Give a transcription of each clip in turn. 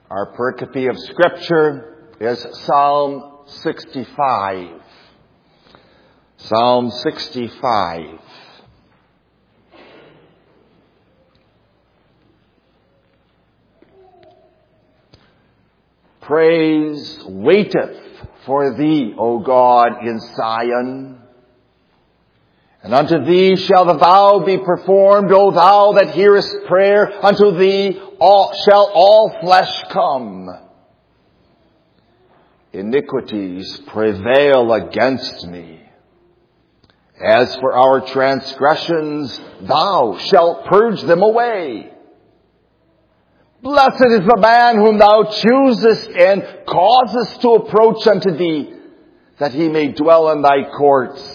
Our pericope of Scripture is Psalm 65. Psalm 65. Praise waiteth for thee, O God, in Zion. And unto thee shall the vow be performed, O thou that hearest prayer. Unto thee shall all flesh come. Iniquities prevail against me. As for our transgressions, thou shalt purge them away. Blessed is the man whom thou choosest and causest to approach unto thee, that he may dwell in thy courts.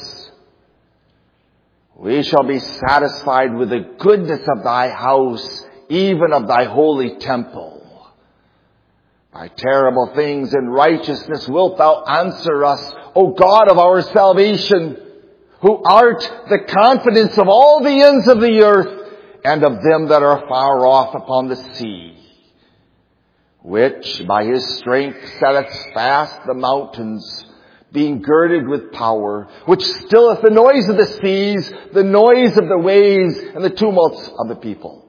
We shall be satisfied with the goodness of thy house, even of thy holy temple. By terrible things and righteousness wilt thou answer us, O God of our salvation, who art the confidence of all the ends of the earth, and of them that are far off upon the sea, which by his strength setteth fast the mountains, being girded with power, which stilleth the noise of the seas, the noise of the waves, and the tumults of the people.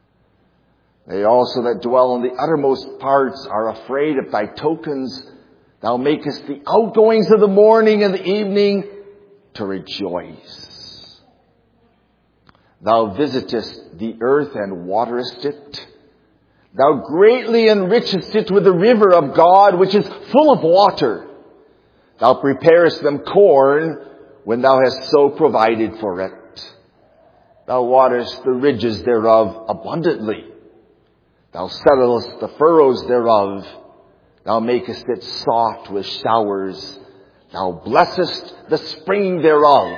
They also that dwell in the uttermost parts are afraid of thy tokens. Thou makest the outgoings of the morning and the evening to rejoice. Thou visitest the earth and waterest it. Thou greatly enrichest it with the river of God, which is full of water. Thou preparest them corn when thou hast so provided for it. Thou waterest the ridges thereof abundantly. Thou settlest the furrows thereof. Thou makest it soft with showers. Thou blessest the spring thereof.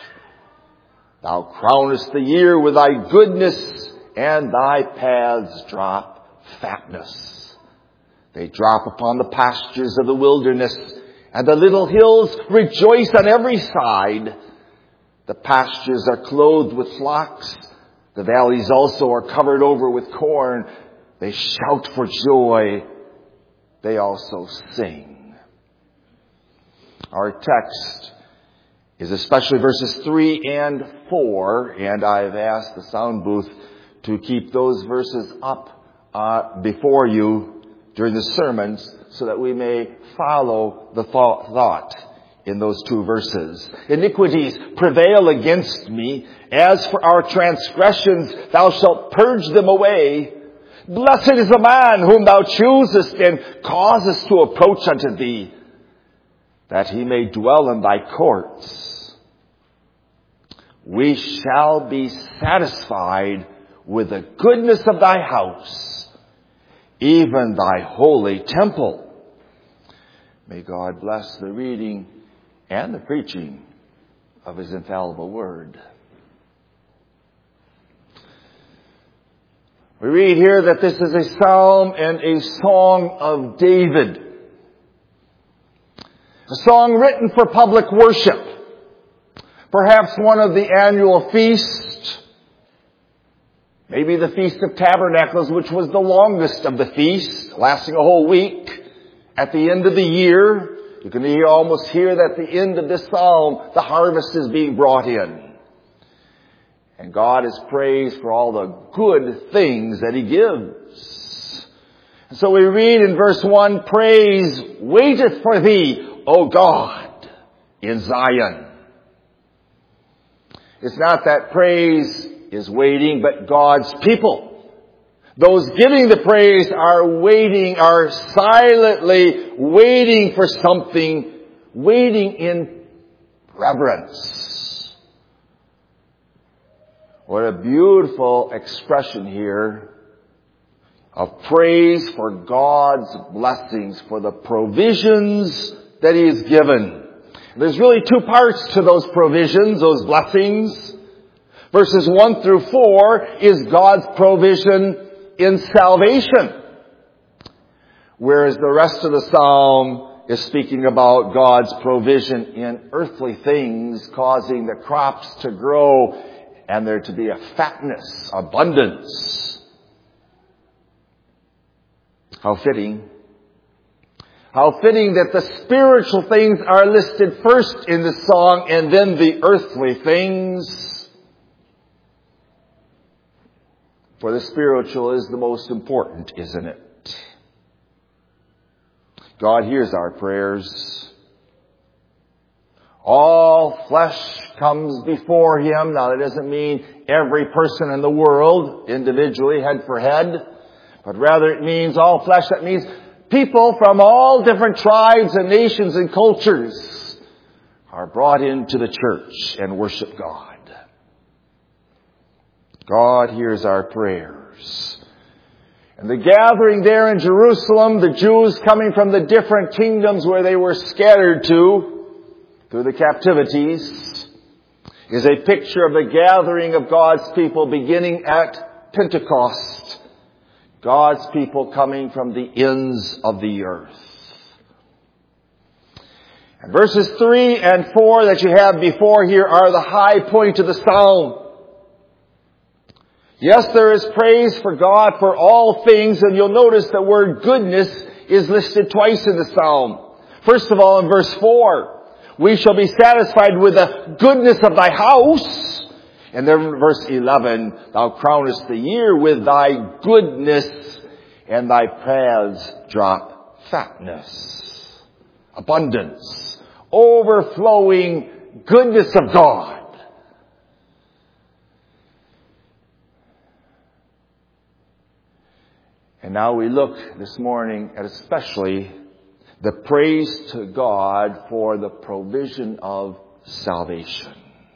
Thou crownest the year with thy goodness, and thy paths drop fatness. They drop upon the pastures of the wilderness, and the little hills rejoice on every side. The pastures are clothed with flocks. The valleys also are covered over with corn. They shout for joy. They also sing. Our text is especially verses 3 and 4, and I've asked the sound booth to keep those verses up before you during the sermons so that we may follow the thought in those two verses. Iniquities prevail against me. As for our transgressions, thou shalt purge them away. Blessed is the man whom thou choosest and causest to approach unto thee, that he may dwell in thy courts. We shall be satisfied with the goodness of thy house, even thy holy temple. May God bless the reading and the preaching of his infallible word. We read here that this is a psalm and a song of David. A song written for public worship. Perhaps one of the annual feasts. Maybe the Feast of Tabernacles, which was the longest of the feasts, lasting a whole week. At the end of the year, you can almost hear that at the end of this psalm, the harvest is being brought in. And God is praised for all the good things that he gives. And so we read in verse 1, praise waiteth for thee, O God, in Zion. It's not that praise is waiting, but God's people. Those giving the praise are silently waiting for something, waiting in reverence. What a beautiful expression here of praise for God's blessings, for the provisions that he has given. There's really two parts to those provisions, those blessings. Verses 1 through 4 is God's provision in salvation, whereas the rest of the psalm is speaking about God's provision in earthly things, causing the crops to grow and there to be a fatness, abundance. How fitting. How fitting that the spiritual things are listed first in the song and then the earthly things. For the spiritual is the most important, isn't it? God hears our prayers. All flesh comes before Him. Now, that doesn't mean every person in the world, individually, head for head. But rather it means all flesh. That means people from all different tribes and nations and cultures are brought into the church and worship God. God hears our prayers. And the gathering there in Jerusalem, the Jews coming from the different kingdoms where they were scattered to, through the captivities, is a picture of the gathering of God's people beginning at Pentecost. God's people coming from the ends of the earth. And verses 3 and 4 that you have before here are the high point of the psalm. Yes, there is praise for God for all things, and you'll notice the word goodness is listed twice in the psalm. First of all, in verse 4, we shall be satisfied with the goodness of thy house. And then in verse 11, thou crownest the year with thy goodness, and thy paths drop fatness, abundance, overflowing goodness of God. And now we look this morning at especially the praise to God for the provision of salvation.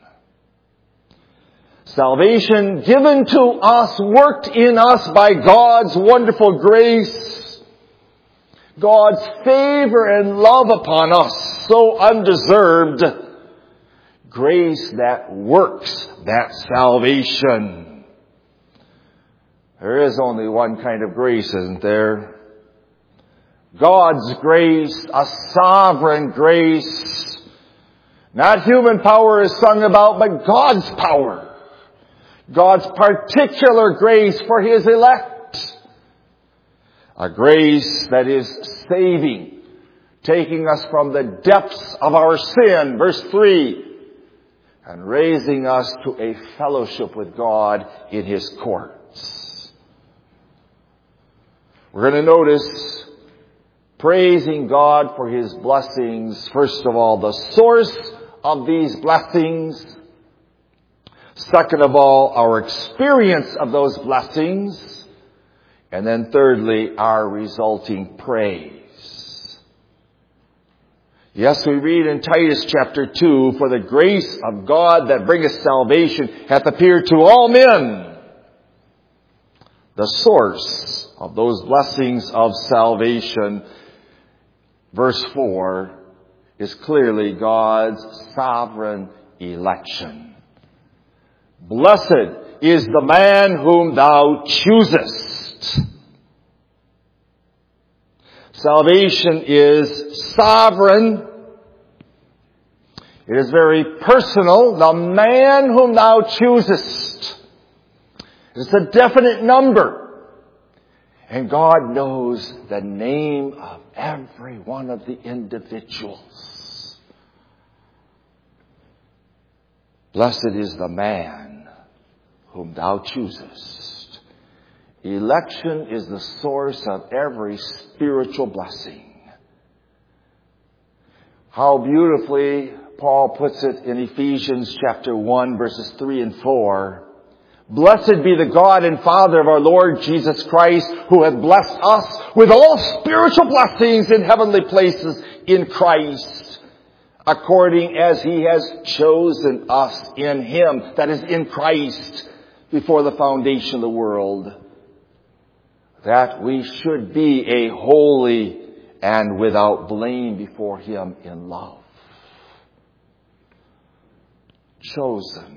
Salvation given to us, worked in us by God's wonderful grace. God's favor and love upon us, so undeserved. Grace that works that salvation. There is only one kind of grace, isn't there? God's grace, a sovereign grace. Not human power is sung about, but God's power. God's particular grace for His elect. A grace that is saving, taking us from the depths of our sin, verse 3, and raising us to a fellowship with God in His courts. We're going to notice praising God for His blessings. First of all, the source of these blessings. Second of all, our experience of those blessings. And then thirdly, our resulting praise. Yes, we read in Titus chapter 2, for the grace of God that bringeth salvation hath appeared to all men. The source of those blessings of salvation, verse 4, is clearly God's sovereign election. Blessed is the man whom thou choosest. Salvation is sovereign. It is very personal. The man whom thou choosest. It's a definite number. And God knows the name of every one of the individuals. Blessed is the man whom thou choosest. Election is the source of every spiritual blessing. How beautifully Paul puts it in Ephesians chapter 1, verses 3 and 4. Blessed be the God and Father of our Lord Jesus Christ, who hath blessed us with all spiritual blessings in heavenly places in Christ, according as He has chosen us in Him, that is in Christ, before the foundation of the world, that we should be a holy and without blame before Him in love. Chosen.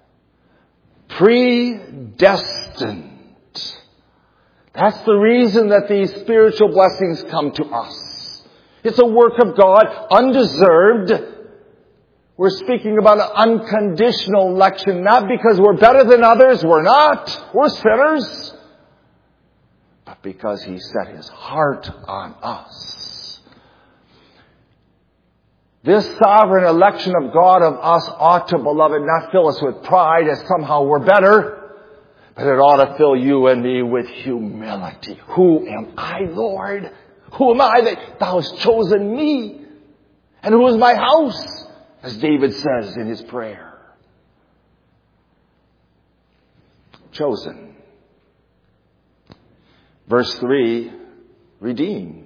Predestined. That's the reason that these spiritual blessings come to us. It's a work of God, undeserved. We're speaking about an unconditional election, not because we're better than others. We're not. We're sinners. but because He set His heart on us. This sovereign election of God of us ought to, beloved, not fill us with pride as somehow we're better, but it ought to fill you and me with humility. Who am I, Lord? Who am I that Thou hast chosen me? And who is my house? As David says in his prayer. Chosen. Verse 3, redeemed.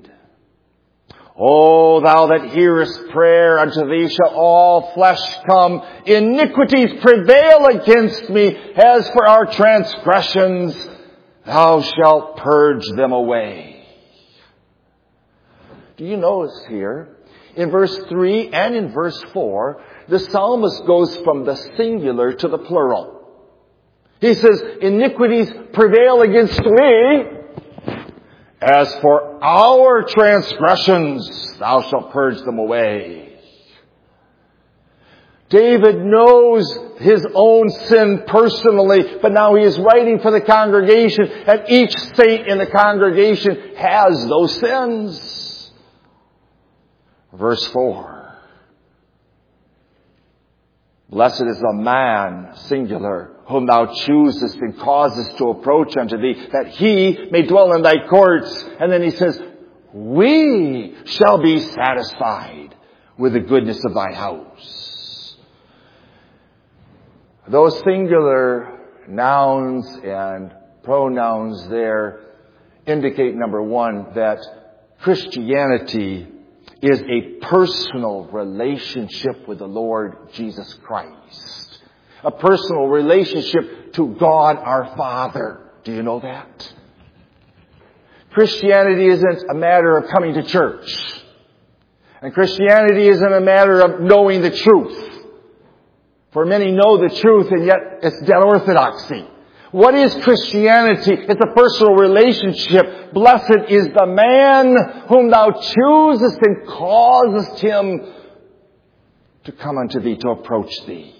O Thou that hearest prayer, unto Thee shall all flesh come. Iniquities prevail against me. As for our transgressions, Thou shalt purge them away. Do you notice here, in verse 3 and in verse 4, the psalmist goes from the singular to the plural. He says, iniquities prevail against me. As for our transgressions, Thou shalt purge them away. David knows his own sin personally, but now he is writing for the congregation, and each saint in the congregation has those sins. Verse 4. Blessed is the man, singular, whom Thou choosest and causest to approach unto Thee, that he may dwell in Thy courts. And then he says, we shall be satisfied with the goodness of Thy house. Those singular nouns and pronouns there indicate, number one, that Christianity is a personal relationship with the Lord Jesus Christ. A personal relationship to God our Father. Do you know that? Christianity isn't a matter of coming to church. And Christianity isn't a matter of knowing the truth. For many know the truth, and yet it's dead orthodoxy. What is Christianity? It's a personal relationship. Blessed is the man whom Thou choosest and causest him to come unto Thee, to approach Thee.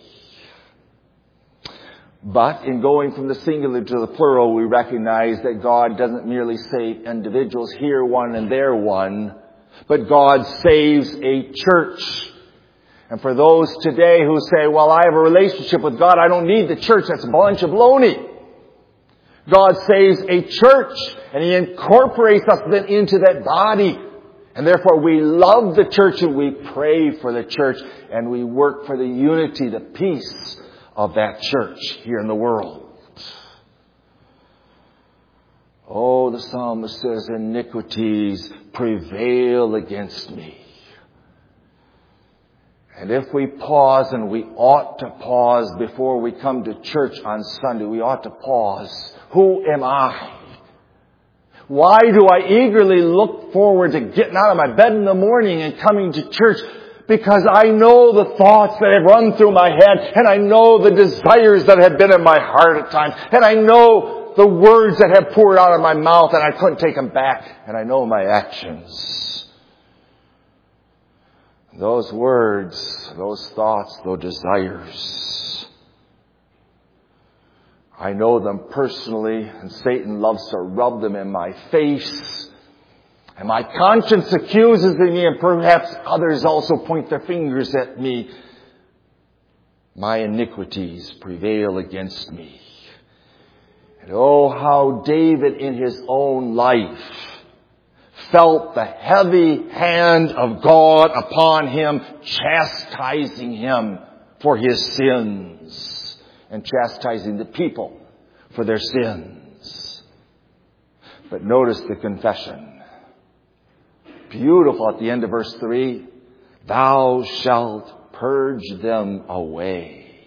But in going from the singular to the plural, we recognize that God doesn't merely save individuals, here one and there one, but God saves a church. And for those today who say, well, I have a relationship with God, I don't need the church, that's a bunch of baloney. God saves a church, and He incorporates us then into that body. And therefore we love the church, and we pray for the church, and we work for the unity, the peace of that church here in the world. Oh, the psalmist says, iniquities prevail against me. And if we pause, and we ought to pause before we come to church on Sunday, we ought to pause. Who am I? Why do I eagerly look forward to getting out of my bed in the morning and coming to church? Because I know the thoughts that have run through my head, and I know the desires that have been in my heart at times, and I know the words that have poured out of my mouth, and I couldn't take them back, and I know my actions. Those words, those thoughts, those desires, I know them personally, and Satan loves to rub them in my face. And my conscience accuses me, and perhaps others also point their fingers at me. My iniquities prevail against me. And oh, how David in his own life felt the heavy hand of God upon him, chastising him for his sins and chastising the people for their sins. But notice the confession. Beautiful at the end of verse 3. Thou shalt purge them away.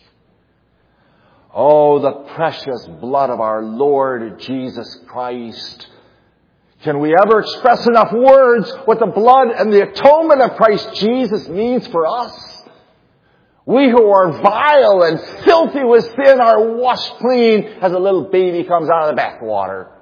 Oh, the precious blood of our Lord Jesus Christ. Can we ever express enough words what the blood and the atonement of Christ Jesus means for us? We who are vile and filthy with sin are washed clean as a little baby comes out of the bathwater.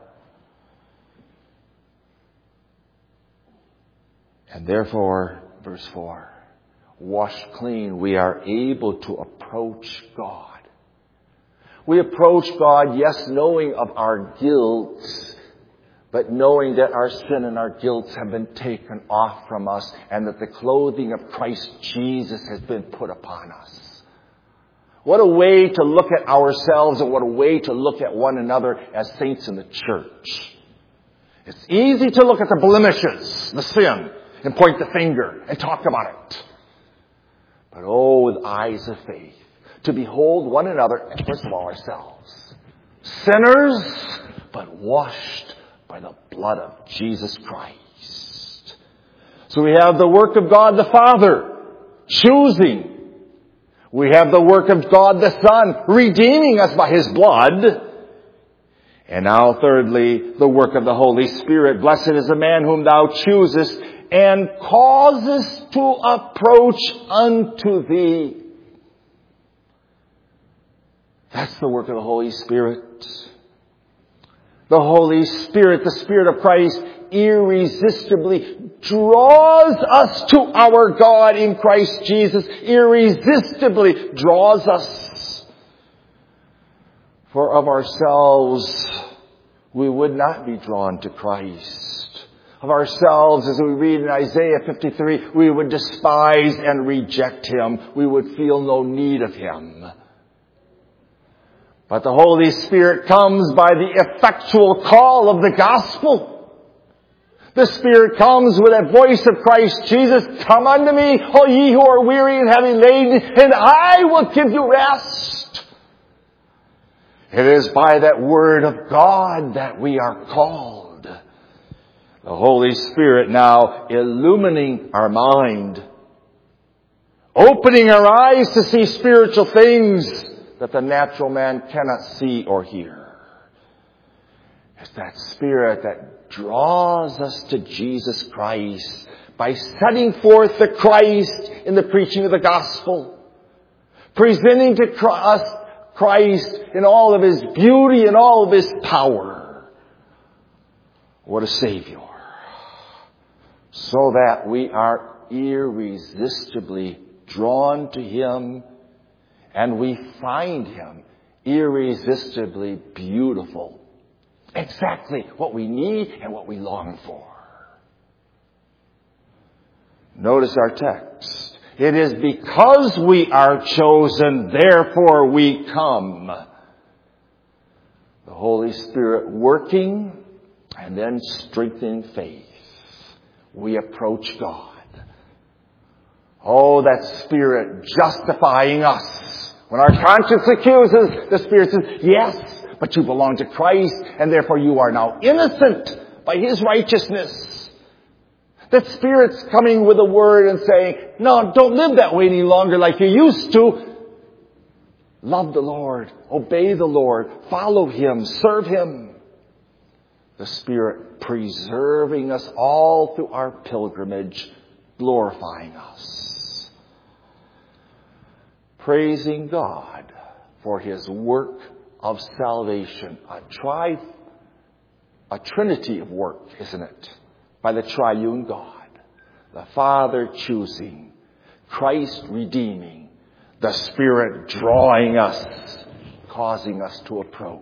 And therefore, verse 4, washed clean, we are able to approach God. We approach God, yes, knowing of our guilt, but knowing that our sin and our guilt have been taken off from us and that the clothing of Christ Jesus has been put upon us. What a way to look at ourselves, and what a way to look at one another as saints in the church. It's easy to look at the blemishes, the sin, and point the finger and talk about it. But with eyes of faith, to behold one another, and first of all ourselves, sinners, but washed by the blood of Jesus Christ. So we have the work of God the Father, choosing. We have the work of God the Son, redeeming us by His blood. And now thirdly, the work of the Holy Spirit. Blessed is the man whom thou choosest and causest to approach unto thee. That's the work of the Holy Spirit. The Holy Spirit, the Spirit of Christ, irresistibly draws us to our God in Christ Jesus. Irresistibly draws us. For of ourselves, we would not be drawn to Christ. Of ourselves, as we read in Isaiah 53, we would despise and reject Him. We would feel no need of Him. But the Holy Spirit comes by the effectual call of the gospel. The Spirit comes with that voice of Christ Jesus, come unto me, all ye who are weary and heavy laden, and I will give you rest. It is by that word of God that we are called. The Holy Spirit now illumining our mind, opening our eyes to see spiritual things that the natural man cannot see or hear. It's that Spirit that draws us to Jesus Christ by setting forth the Christ in the preaching of the gospel, presenting to us Christ in all of His beauty and all of His power. What a Savior. So that we are irresistibly drawn to Him, and we find Him irresistibly beautiful. Exactly what we need and what we long for. Notice our text. It is because we are chosen, therefore we come. The Holy Spirit working and then strengthening faith. We approach God. Oh, that Spirit justifying us. When our conscience accuses, the Spirit says, yes, but you belong to Christ, and therefore you are now innocent by His righteousness. That Spirit's coming with a word and saying, no, don't live that way any longer like you used to. Love the Lord, obey the Lord, follow Him, serve Him. The Spirit preserving us all through our pilgrimage, glorifying us. Praising God for His work of salvation. A trinity of work, isn't it? By the triune God. The Father choosing, Christ redeeming, the Spirit drawing us, causing us to approach.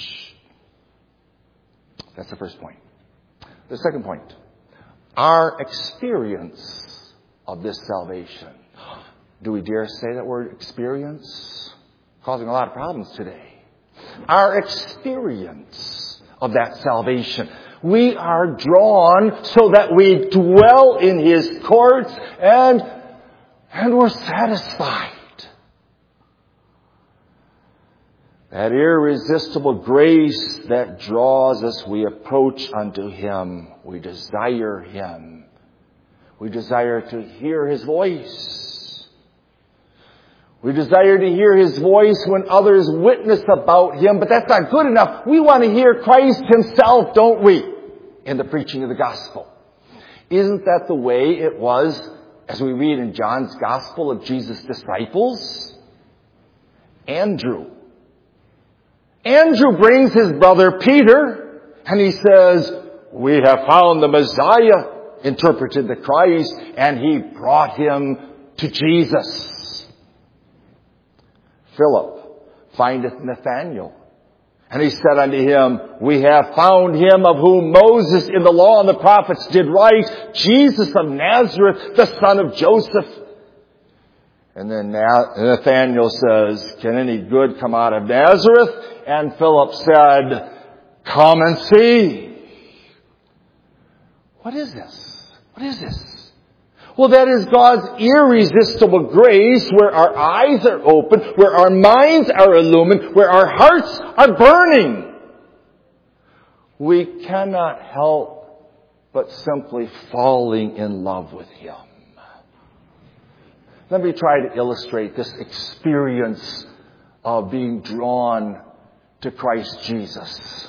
That's the first point. The second point, our experience of this salvation. Do we dare say that word experience? Causing a lot of problems today. Our experience of that salvation. We are drawn so that we dwell in His courts and we're satisfied. That irresistible grace that draws us, we approach unto Him. We desire Him. We desire to hear His voice. We desire to hear His voice when others witness about Him, but that's not good enough. We want to hear Christ Himself, don't we, in the preaching of the gospel. Isn't that the way it was, as we read in John's Gospel, of Jesus' disciples? Andrew brings his brother Peter, and he says, we have found the Messiah, interpreted the Christ, and he brought him to Jesus. Philip findeth Nathanael And he said unto him, we have found him of whom Moses in the law and the prophets did write, Jesus of Nazareth, the son of Joseph. And then Nathanael says, can any good come out of Nazareth? And Philip said, come and see. What is this? What is this? Well, that is God's irresistible grace where our eyes are open, where our minds are illumined, where our hearts are burning. We cannot help but simply falling in love with Him. Let me try to illustrate this experience of being drawn to Christ Jesus.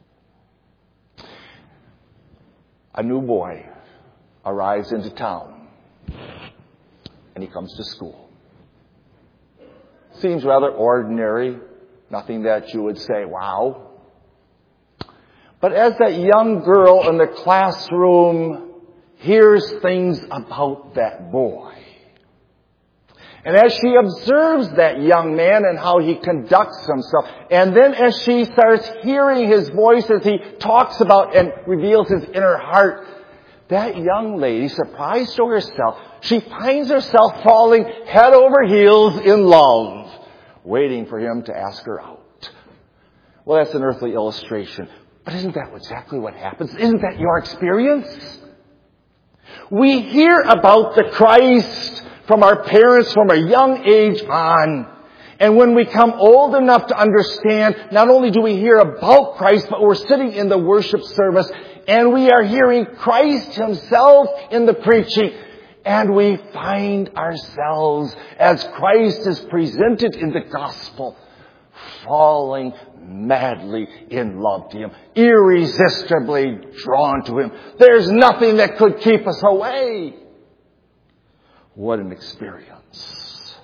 A new boy arrives into town, and he comes to school. Seems rather ordinary, nothing that you would say, wow. But as that young girl in the classroom hears things about that boy, and as she observes that young man and how he conducts himself, and then as she starts hearing his voice as he talks about and reveals his inner heart, that young lady, surprised to herself, she finds herself falling head over heels in love, waiting for him to ask her out. Well, that's an earthly illustration. But isn't that exactly what happens? Isn't that your experience? We hear about the Christ from our parents from a young age on. And when we come old enough to understand, not only do we hear about Christ, but we're sitting in the worship service and we are hearing Christ Himself in the preaching. And we find ourselves, as Christ is presented in the gospel, falling madly in love to Him, irresistibly drawn to Him. There's nothing that could keep us away. What an experience.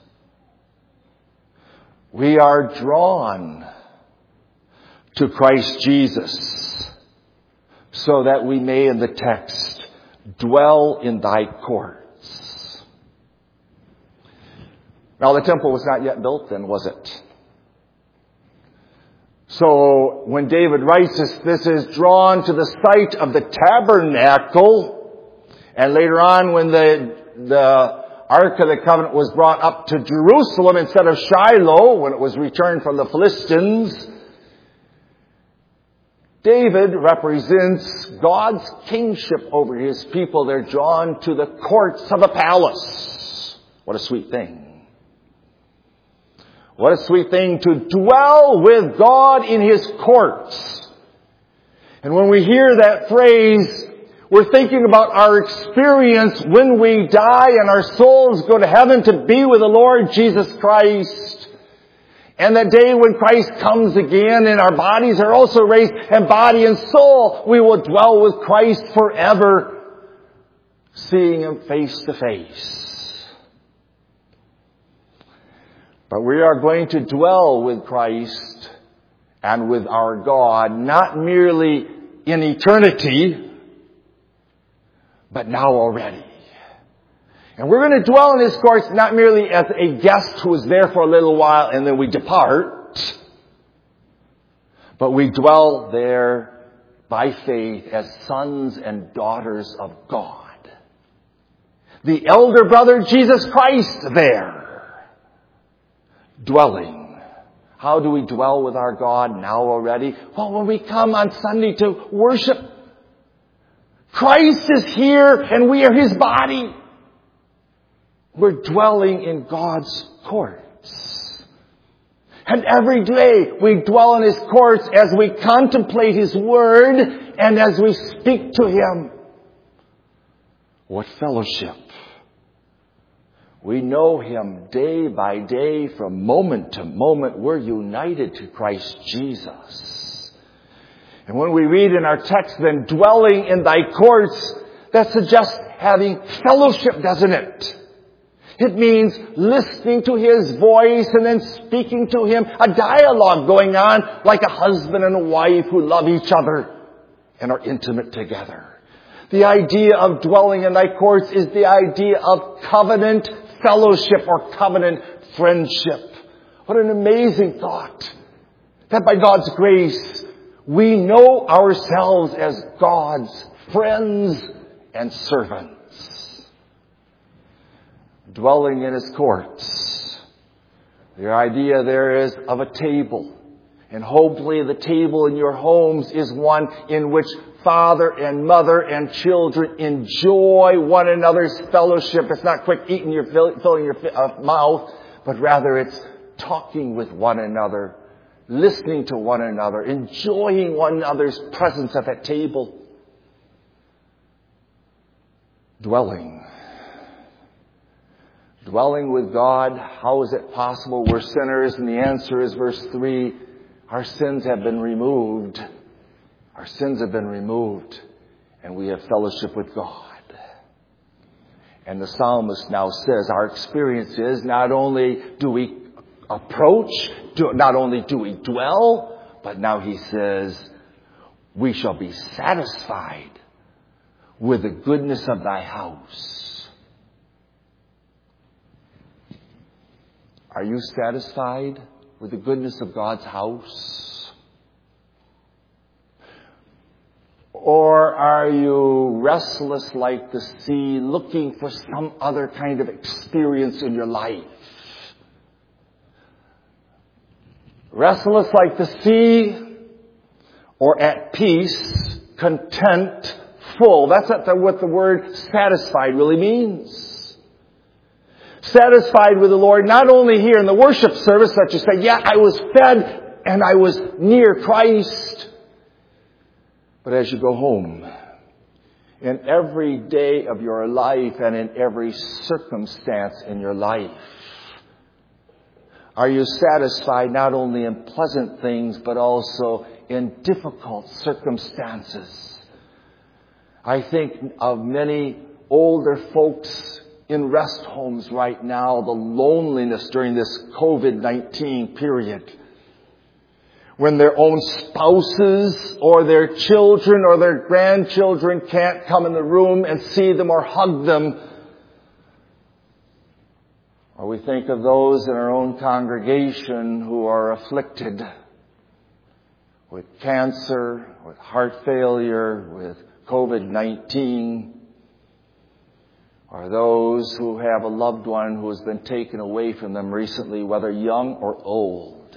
We are drawn to Christ Jesus so that we may, in the text, dwell in thy courts. Now, the temple was not yet built then, was it? So, when David writes this is drawn to the site of the tabernacle. And later on, when the Ark of the Covenant was brought up to Jerusalem instead of Shiloh, when it was returned from the Philistines, David represents God's kingship over His people. They're drawn to the courts of a palace. What a sweet thing. What a sweet thing to dwell with God in His courts. And when we hear that phrase, we're thinking about our experience when we die and our souls go to heaven to be with the Lord Jesus Christ. And that day when Christ comes again and our bodies are also raised, and body and soul, we will dwell with Christ forever, seeing Him face to face. But we are going to dwell with Christ and with our God, not merely in eternity, but now already. And we're going to dwell in His courts not merely as a guest who is there for a little while and then we depart, but we dwell there by faith as sons and daughters of God. The elder brother Jesus Christ there, dwelling. How do we dwell with our God now already? Well, when we come on Sunday to worship, Christ is here and we are His body. We're dwelling in God's courts. And every day we dwell in His courts as we contemplate His Word and as we speak to Him. What fellowship! We know Him day by day, from moment to moment. We're united to Christ Jesus. And when we read in our text, then, dwelling in thy courts, that suggests having fellowship, doesn't it? It means listening to His voice and then speaking to Him, a dialogue going on like a husband and a wife who love each other and are intimate together. The idea of dwelling in thy courts is the idea of covenant fellowship or covenant friendship. What an amazing thought. That by God's grace, we know ourselves as God's friends and servants. Dwelling in His courts. The idea there is of a table. And hopefully the table in your homes is one in which father and mother and children enjoy one another's fellowship. It's not quick eating, filling your mouth, but rather it's talking with one another, listening to one another, enjoying one another's presence at that table. Dwelling with God. How is it possible? We're sinners, and the answer is verse 3. Our sins have been removed. Our sins have been removed, and we have fellowship with God. And the psalmist now says our experience is not only do we approach, not only do we dwell, but now he says we shall be satisfied with the goodness of thy house. Are you satisfied with the goodness of God's house? Or are you restless like the sea, looking for some other kind of experience in your life? Restless like the sea, or at peace, content, full. That's what the word satisfied really means. Satisfied with the Lord, not only here in the worship service that you say, yeah, I was fed and I was near Christ, but as you go home, in every day of your life and in every circumstance in your life, are you satisfied not only in pleasant things, but also in difficult circumstances? I think of many older folks in rest homes right now, the loneliness during this COVID-19 period, when their own spouses or their children or their grandchildren can't come in the room and see them or hug them. Or we think of those in our own congregation who are afflicted with cancer, with heart failure, with COVID-19, or those who have a loved one who has been taken away from them recently, whether young or old.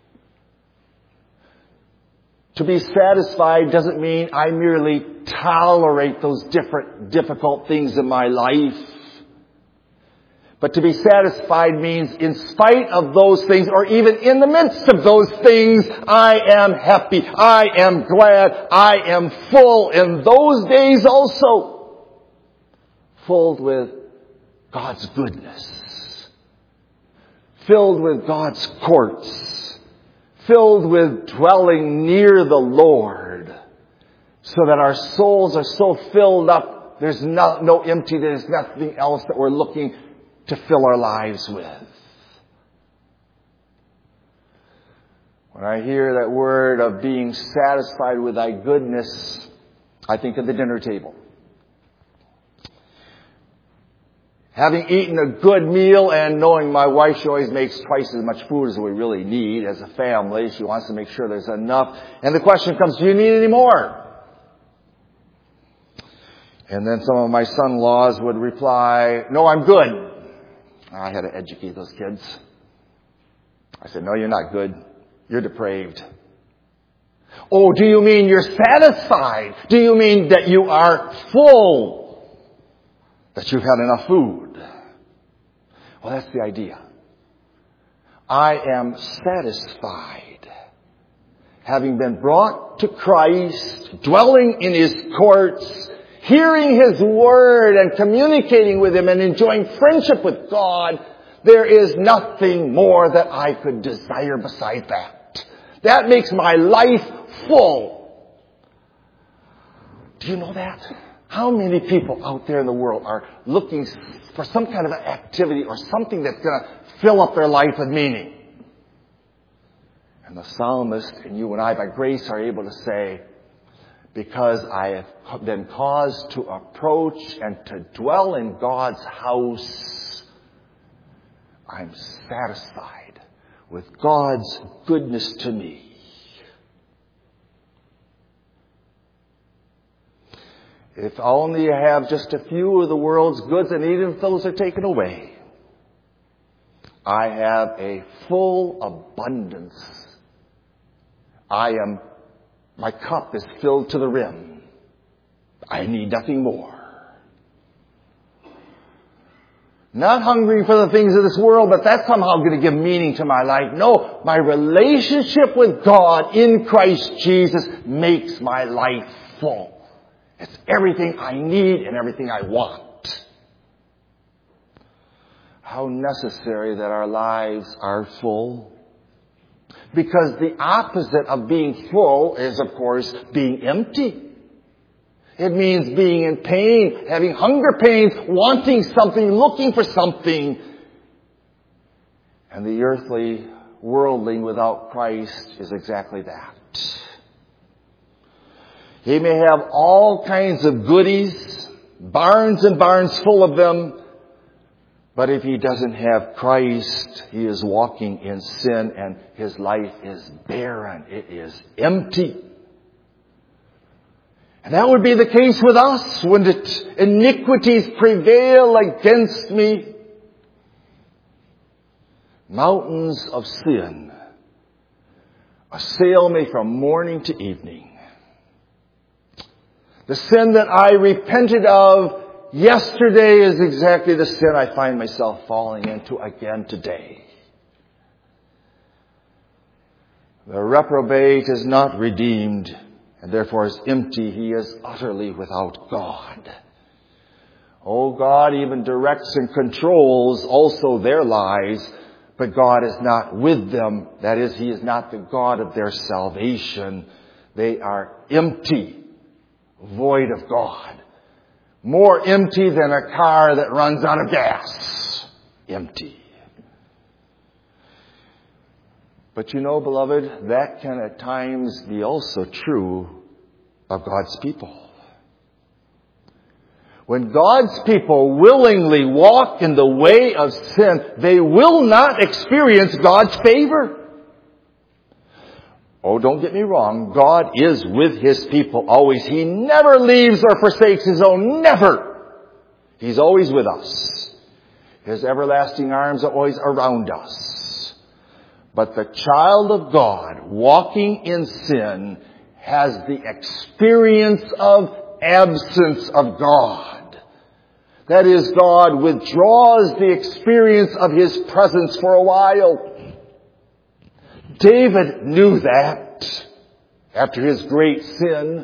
To be satisfied doesn't mean I merely tolerate those difficult things in my life. But to be satisfied means in spite of those things, or even in the midst of those things, I am happy, I am glad, I am full in those days also. Filled with God's goodness. Filled with God's courts. Filled with dwelling near the Lord. So that our souls are so filled up, there's no empty, there's nothing else that we're looking to fill our lives with. When I hear that word of being satisfied with thy goodness, I think of the dinner table. Having eaten a good meal and knowing my wife, she always makes twice as much food as we really need as a family. She wants to make sure there's enough. And the question comes, do you need any more? And then some of my son-in-laws would reply, no, I'm good. I had to educate those kids. I said, no, you're not good. You're depraved. Oh, do you mean you're satisfied? Do you mean that you are full? That you've had enough food? Well, that's the idea. I am satisfied. Having been brought to Christ, dwelling in His courts, hearing His word and communicating with Him and enjoying friendship with God, there is nothing more that I could desire beside that. That makes my life full. Do you know that? How many people out there in the world are looking for some kind of an activity or something that's going to fill up their life with meaning? And the psalmist and you and I, by grace, are able to say, because I have been caused to approach and to dwell in God's house, I'm satisfied with God's goodness to me. if only you have just a few of the world's goods, and even if those are taken away, I have a full abundance. My cup is filled to the rim. I need nothing more. Not hungry for the things of this world, but that's somehow going to give meaning to my life. No, my relationship with God in Christ Jesus makes my life full. It's everything I need and everything I want. How necessary that our lives are full. Because the opposite of being full is, of course, being empty. It means being in pain, having hunger pains, wanting something, looking for something. And the earthly worldling without Christ is exactly that. He may have all kinds of goodies, barns and barns full of them, but if he doesn't have Christ, he is walking in sin and his life is barren. It is empty. And that would be the case with us when iniquities prevail against me. Mountains of sin assail me from morning to evening. The sin that I repented of yesterday is exactly the sin I find myself falling into again today. The reprobate is not redeemed, and therefore is empty. He is utterly without God. Oh, God even directs and controls also their lives, but God is not with them. That is, He is not the God of their salvation. They are empty, void of God. More empty than a car that runs out of gas. Empty. But you know, beloved, that can at times be also true of God's people. When God's people willingly walk in the way of sin, they will not experience God's favor. Oh, don't get me wrong. God is with His people always. He never leaves or forsakes His own. Never. He's always with us. His everlasting arms are always around us. But the child of God walking in sin has the experience of absence of God. That is, God withdraws the experience of His presence for a while. David knew that after his great sin,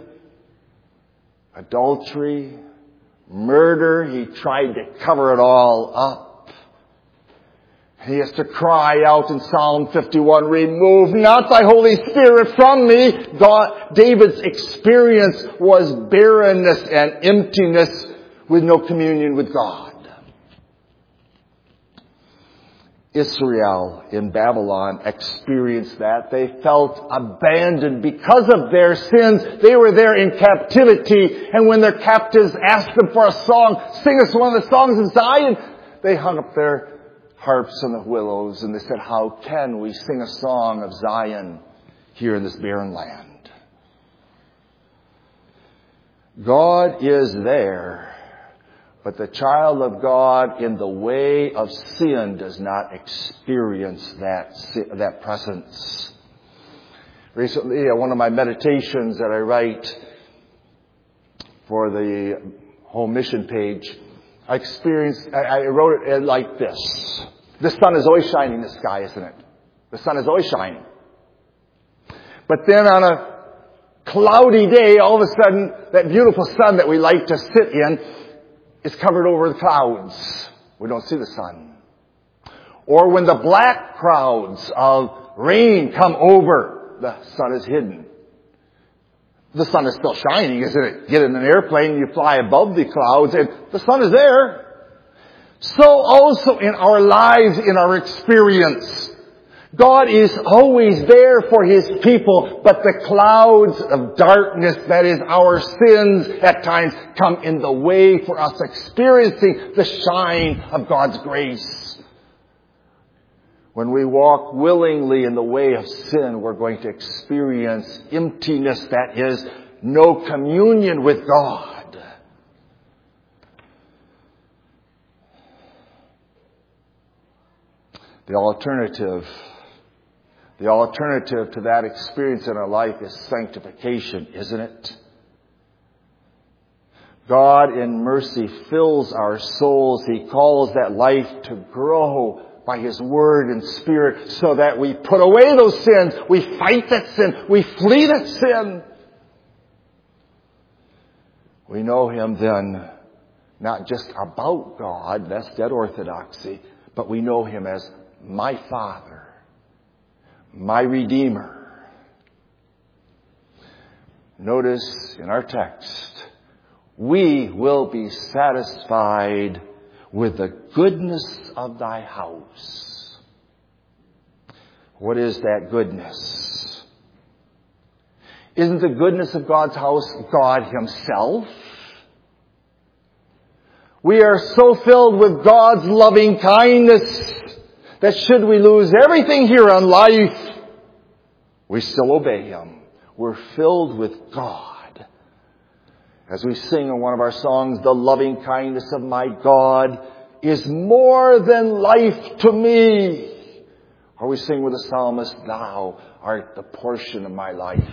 adultery, murder, he tried to cover it all up. He has to cry out in Psalm 51, remove not thy Holy Spirit from me. David's experience was barrenness and emptiness with no communion with God. Israel in Babylon experienced that. They felt abandoned because of their sins. They were there in captivity, and when their captives asked them for a song, sing us one of the songs of Zion, they hung up their harps on the willows, and they said, how can we sing a song of Zion here in this barren land? God is there, but the child of God in the way of sin does not experience that presence. Recently, one of my meditations that I write for the home mission page, I wrote it like this. The sun is always shining in the sky, isn't it? The sun is always shining. But then on a cloudy day, all of a sudden, that beautiful sun that we like to sit in is covered over the clouds. We don't see the sun. Or when the black clouds of rain come over, the sun is hidden. The sun is still shining, isn't it? Get in an airplane, you fly above the clouds, and the sun is there. So also in our lives, in our experience, God is always there for His people, but the clouds of darkness, that is our sins at times, come in the way for us experiencing the shine of God's grace. When we walk willingly in the way of sin, we're going to experience emptiness, that is, no communion with God. The alternative to that experience in our life is sanctification, isn't it? God in mercy fills our souls. He calls that life to grow by His Word and Spirit so that we put away those sins. We fight that sin. We flee that sin. We know Him then, not just about God, that's dead orthodoxy, but we know Him as my Father, my Redeemer. Notice in our text, we will be satisfied with the goodness of thy house. What is that goodness? Isn't the goodness of God's house God Himself? We are so filled with God's loving kindness that should we lose everything here on life, we still obey Him. We're filled with God. As we sing in one of our songs, the loving kindness of my God is more than life to me. Or we sing with the psalmist, thou art the portion of my life.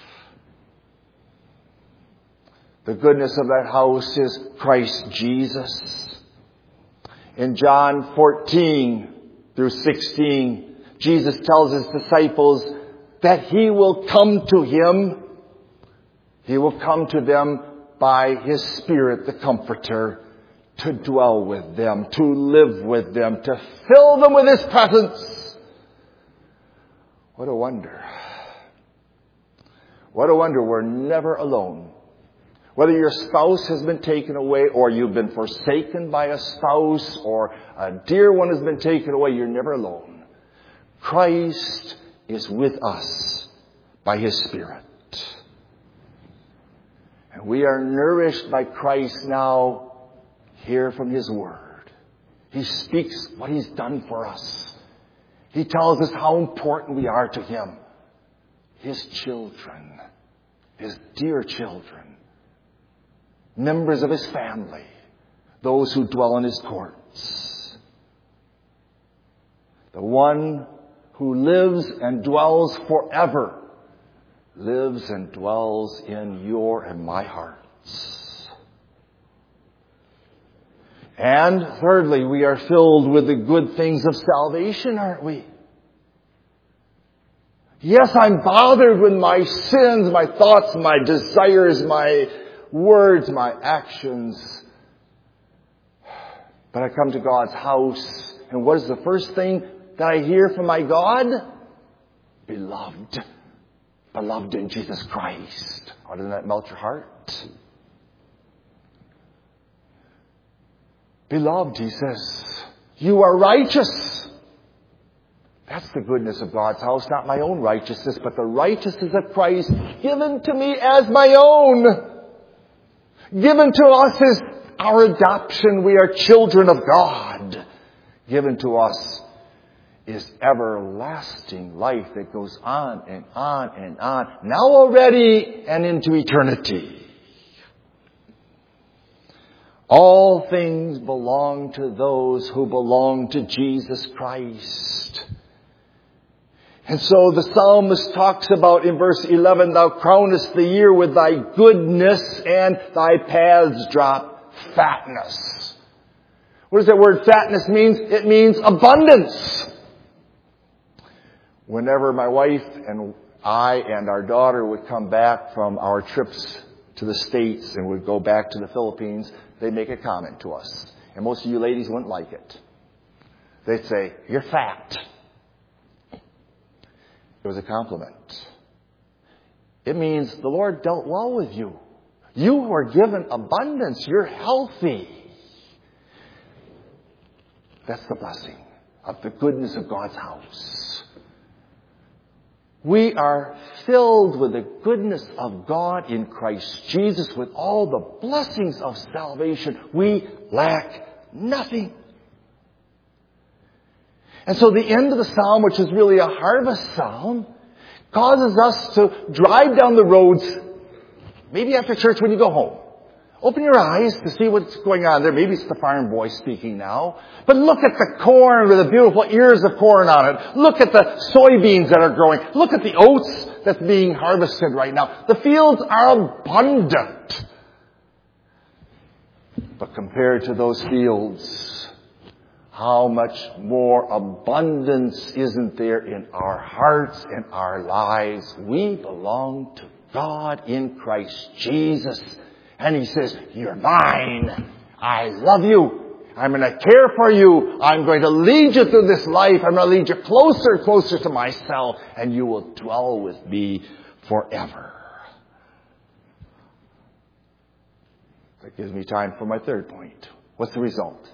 The goodness of that house is Christ Jesus. In John 14 through 16, Jesus tells His disciples that He will come to Him. He will come to them by His Spirit, the Comforter, to dwell with them, to live with them, to fill them with His presence. What a wonder. What a wonder we're never alone. Whether your spouse has been taken away or you've been forsaken by a spouse or a dear one has been taken away, you're never alone. Christ is with us by His Spirit. And we are nourished by Christ now here from His Word. He speaks what He's done for us. He tells us how important we are to Him. His children, His dear children, members of His family, those who dwell in His courts. The one who lives and dwells forever lives and dwells in your and my hearts. And thirdly, we are filled with the good things of salvation, aren't we? Yes, I'm bothered with my sins, my thoughts, my desires, my words, my actions. But I come to God's house, and what is the first thing that I hear from my God? Beloved. Beloved in Jesus Christ. Oh, doesn't that melt your heart? Beloved, He says, you are righteous. That's the goodness of God's house, not my own righteousness, but the righteousness of Christ given to me as my own. Given to us as our adoption. We are children of God. Given to us is everlasting life that goes on and on and on, now already and into eternity. All things belong to those who belong to Jesus Christ. And so the psalmist talks about in verse 11, thou crownest the year with thy goodness and thy paths drop fatness. What does that word fatness mean? It means abundance. Whenever my wife and I and our daughter would come back from our trips to the States and would go back to the Philippines, they'd make a comment to us. And most of you ladies wouldn't like it. They'd say, you're fat. It was a compliment. It means the Lord dealt well with you. You were given abundance. You're healthy. That's the blessing of the goodness of God's house. We are filled with the goodness of God in Christ Jesus with all the blessings of salvation. We lack nothing. And so the end of the psalm, which is really a harvest psalm, causes us to drive down the roads, maybe after church when you go home, Open your eyes to see what's going on there. Maybe it's the farm boy speaking now. But look at the corn with the beautiful ears of corn on it. Look at the soybeans that are growing. Look at the oats that's being harvested right now. The fields are abundant. But compared to those fields, how much more abundance isn't there in our hearts and our lives? We belong to God in Christ Jesus. And He says, you're mine. I love you. I'm going to care for you. I'm going to lead you through this life. I'm going to lead you closer and closer to myself. And you will dwell with me forever. That gives me time for my third point. What's the result?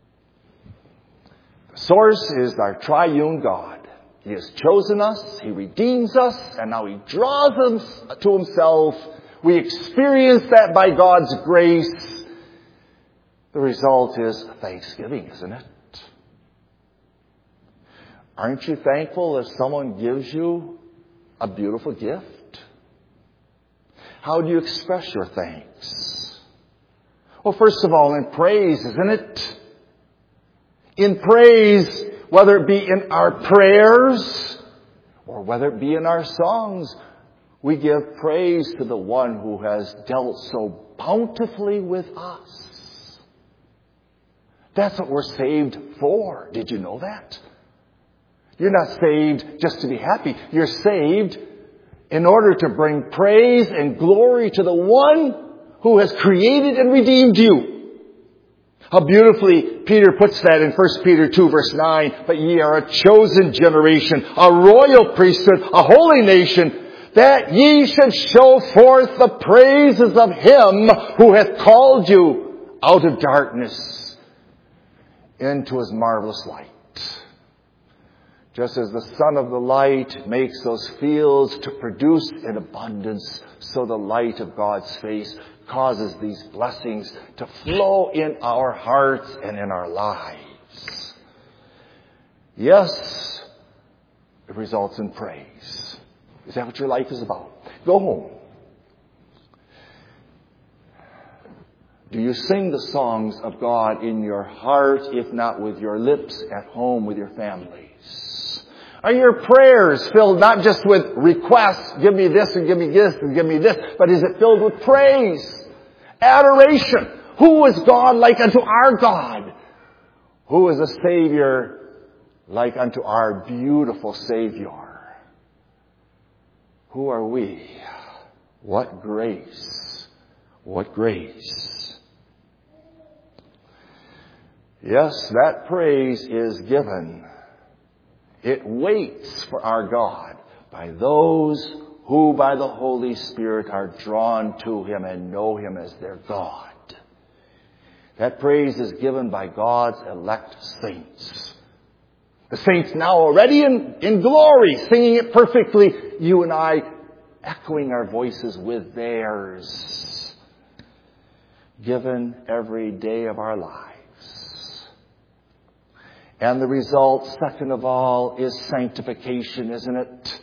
The source is our triune God. He has chosen us. He redeems us. And now He draws us to Himself. We experience that by God's grace. The result is thanksgiving, isn't it? Aren't you thankful if someone gives you a beautiful gift? How do you express your thanks? Well, first of all, in praise, isn't it? In praise, whether it be in our prayers or whether it be in our songs, we give praise to the one who has dealt so bountifully with us. That's what we're saved for. Did you know that? You're not saved just to be happy. You're saved in order to bring praise and glory to the one who has created and redeemed you. How beautifully Peter puts that in 1 Peter 2 verse 9. But ye are a chosen generation, a royal priesthood, a holy nation, that ye should show forth the praises of Him who hath called you out of darkness into His marvelous light. Just as the sun of the light makes those fields to produce in abundance, so the light of God's face causes these blessings to flow in our hearts and in our lives. Yes, it results in praise. Is that what your life is about? Go home. Do you sing the songs of God in your heart, if not with your lips, at home with your families? Are your prayers filled not just with requests, give me this and give me this and give me this, but is it filled with praise, adoration? Who is God like unto our God? Who is a Savior like unto our beautiful Savior? Who are we? What grace. What grace. Yes, that praise is given. It waits for our God by those who by the Holy Spirit are drawn to Him and know Him as their God. That praise is given by God's elect saints. The saints now already in glory, singing it perfectly. You and I echoing our voices with theirs. Given every day of our lives. And the result, second of all, is sanctification, isn't it?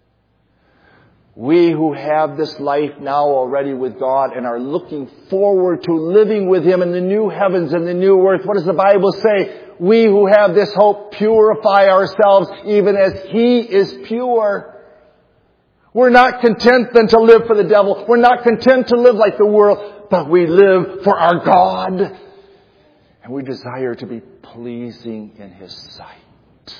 We who have this life now already with God and are looking forward to living with Him in the new heavens and the new earth. What does the Bible say? We who have this hope purify ourselves even as He is pure. We're not content then to live for the devil. We're not content to live like the world, but we live for our God. And we desire to be pleasing in His sight.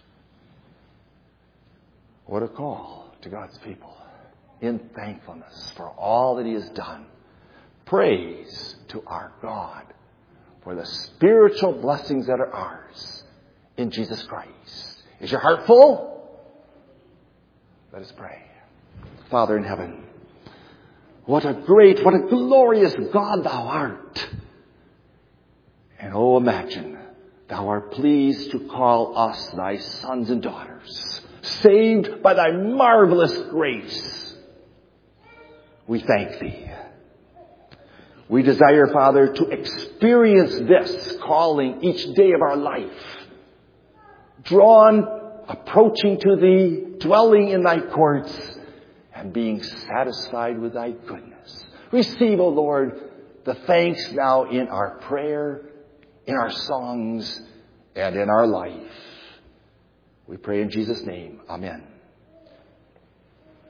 What a call to God's people. In thankfulness for all that He has done. Praise to our God for the spiritual blessings that are ours in Jesus Christ. Is your heart full? Let us pray. Father in heaven, what a great, what a glorious God Thou art. And oh, imagine Thou art pleased to call us Thy sons and daughters, saved by Thy marvelous grace. We thank Thee. We desire, Father, to experience this calling each day of our life. Drawn, approaching to Thee, dwelling in Thy courts, and being satisfied with Thy goodness. Receive, O Lord, the thanks now in our prayer, in our songs, and in our life. We pray in Jesus' name. Amen.